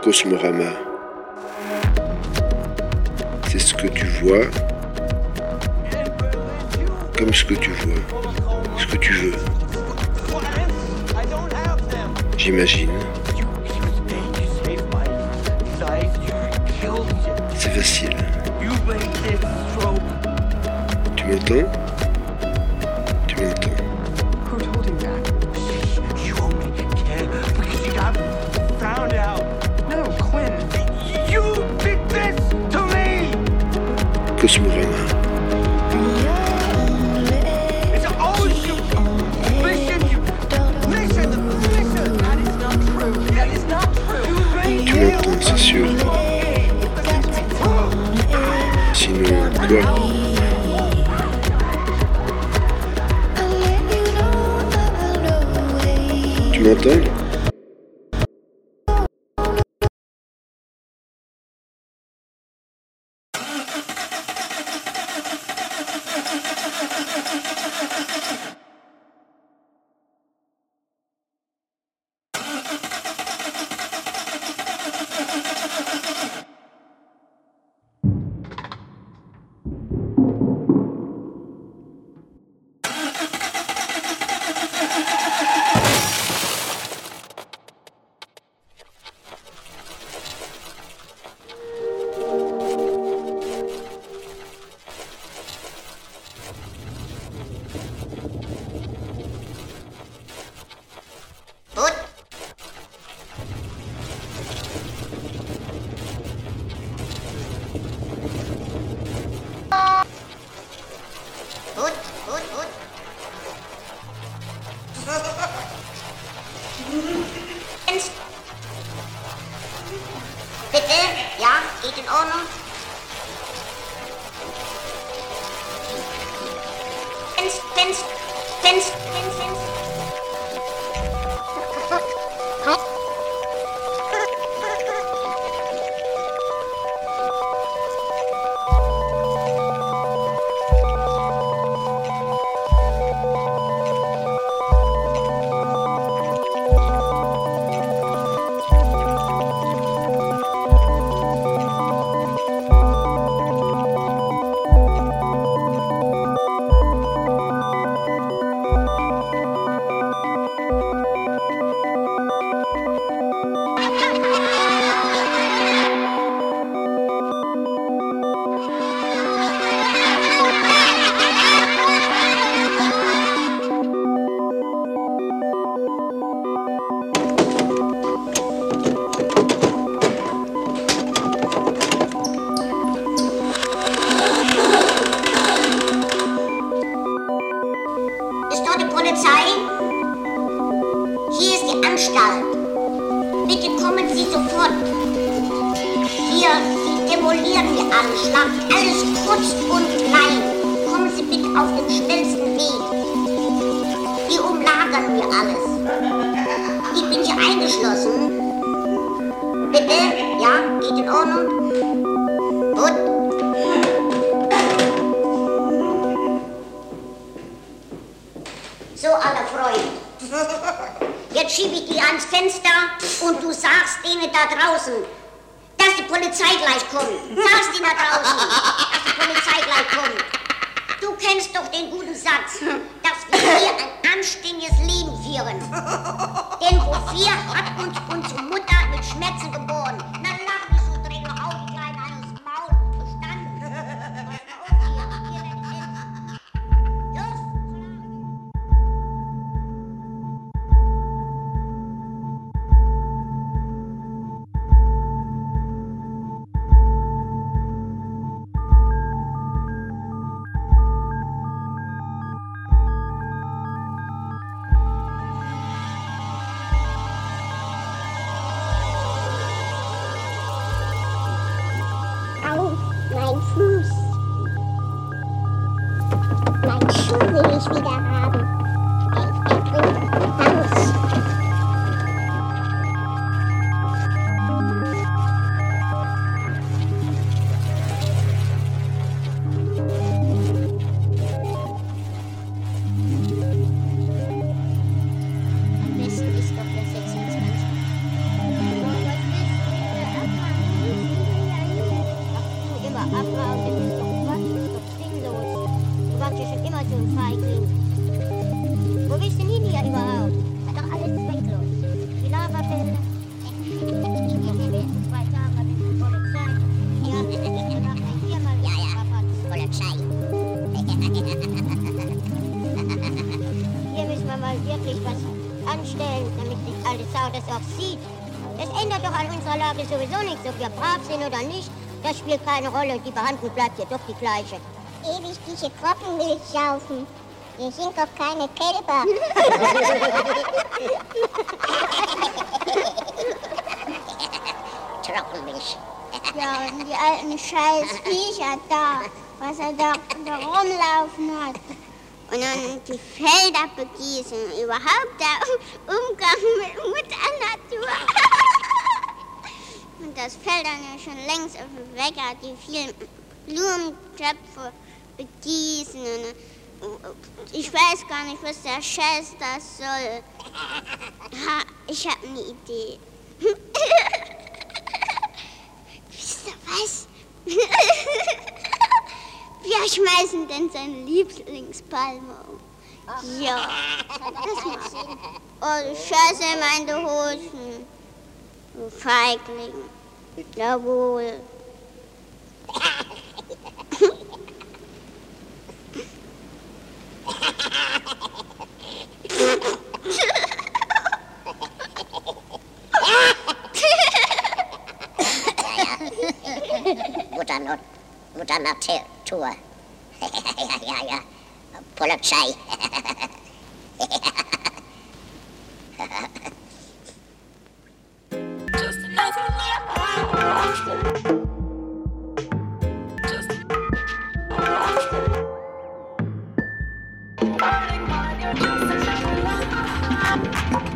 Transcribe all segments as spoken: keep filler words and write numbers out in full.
Cosmorama. C'est ce que tu vois, comme ce que tu vois, ce que tu veux. J'imagine. C'est facile. Tu m'entends? Tu m'entends? Cosmorama. Tu m'entends, c'est sûr. Sinon, quoi? Tu m'entends? Bitte? Ja, geht in Ordnung? Fenster, Fenster, Fenster, Fenster. Bauxit. Das ändert doch an unserer Lage sowieso nichts, ob wir brav sind oder nicht. Das spielt keine Rolle und die Behandlung bleibt ja doch die gleiche. Ewig diese Trockenmilch saufen. Wir sind doch keine Kälber. Trockenmilch. Ja, und die alten scheiß Viecher da, was er da, da rumlaufen hat. Und dann die Felder begießen, überhaupt der Umgang mit Mutter Natur. Und das fällt dann ja schon längst auf den Wecker, die vielen Blumentöpfe begießen. Und ich weiß gar nicht, was der Scheiß das soll. Ha, ich habe eine Idee. Wisst ihr was? Wir schmeißen denn seine Lieblingspalme um. Ja, das macht Sinn. Oh, du Scheiße in meine Hosen. Du Feigling. Jawohl. Mutter, Not, Mutter Natur. Ja, ja, ja. Polizei. Just another love. Just burning mind, you're just another love.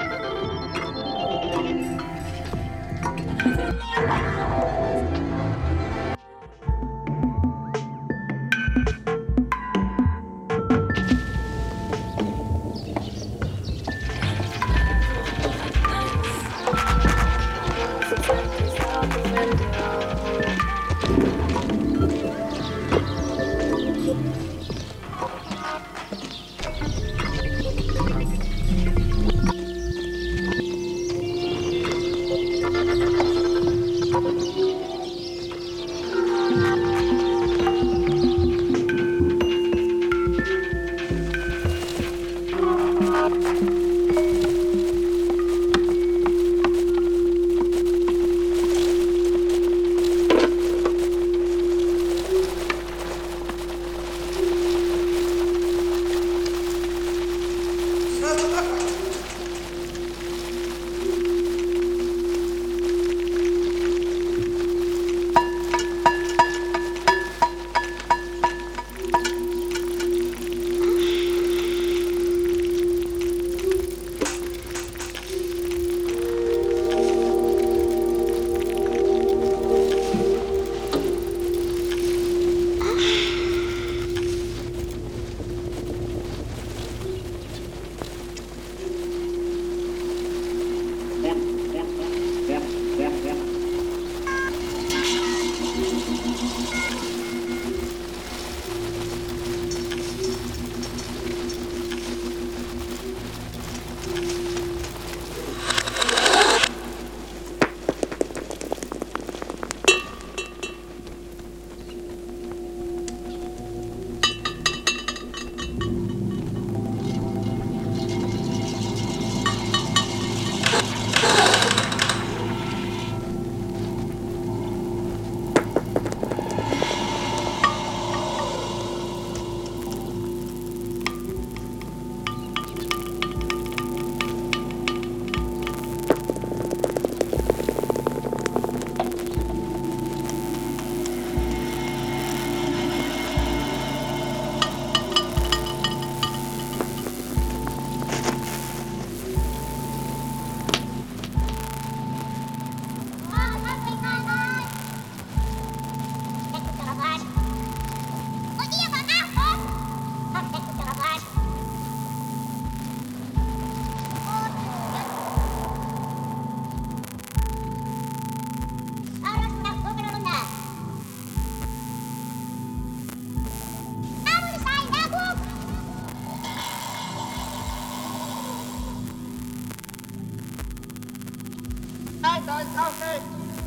Nein, da ist auch nicht.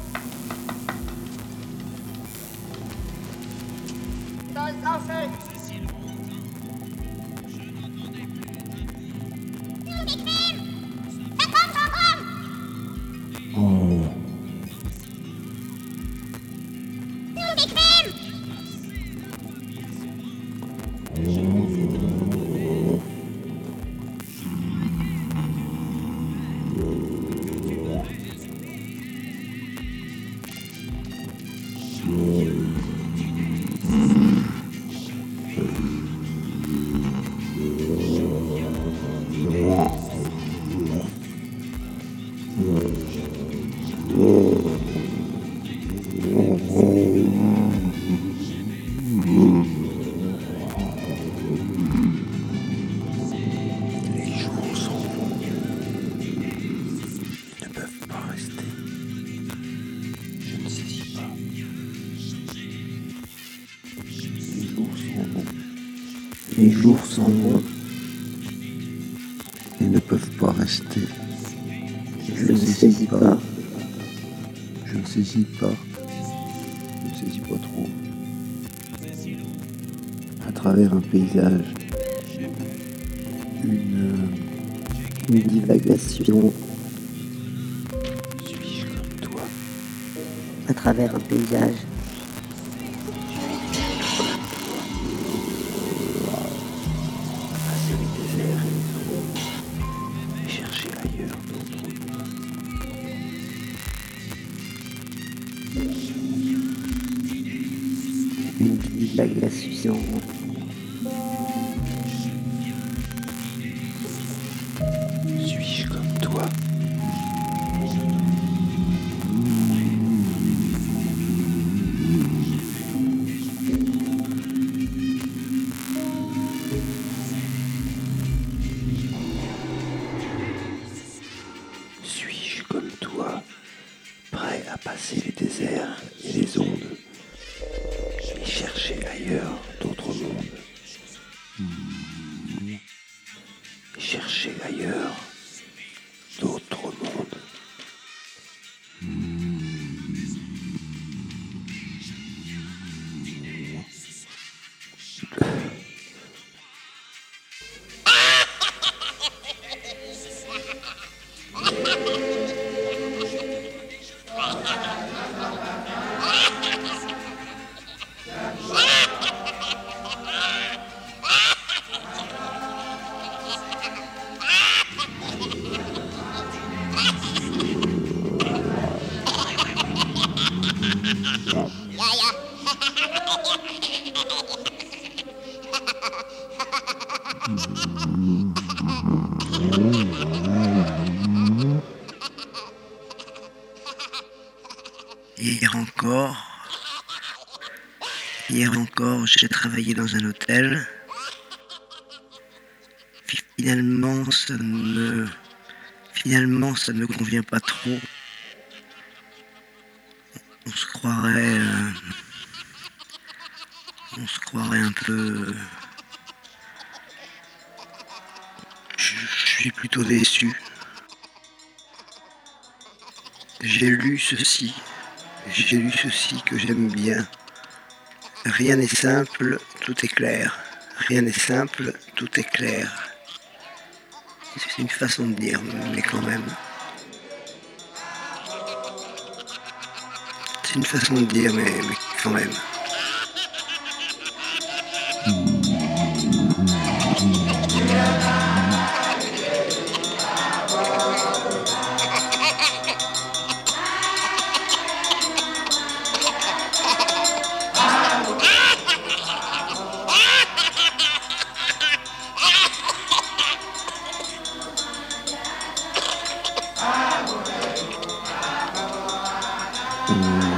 Da ist auch nicht. Unbequem! Da kommt doch rum! Les jours s'en vont et ne peuvent pas rester. Je ne saisis pas. Je ne saisis pas. Je ne saisis pas trop. À travers un paysage, une, une divagation. Suis-je comme toi? À travers un paysage. Passer les déserts et chercher ailleurs d'autres mondes. Une divagation. Suis-je comme toi? Suis-je comme toi, prêt à passer les déserts et les ondes et chercher ailleurs d'autres mondes? Chercher ailleurs d'autres mondes. Ja, ja. Hier encore, hier encore, j'ai travaillé dans un hôtel. Finalement, ça me, finalement, ça ne me convient pas trop. On se croirait, euh, on se croirait un peu. Je, je suis plutôt déçu. J'ai lu ceci. J'ai lu ceci que j'aime bien. Rien n'est simple, tout est clair. Rien n'est simple, tout est clair. C'est une façon de dire, mais quand même. C'est une façon de dire, mais, mais quand même. Mmh.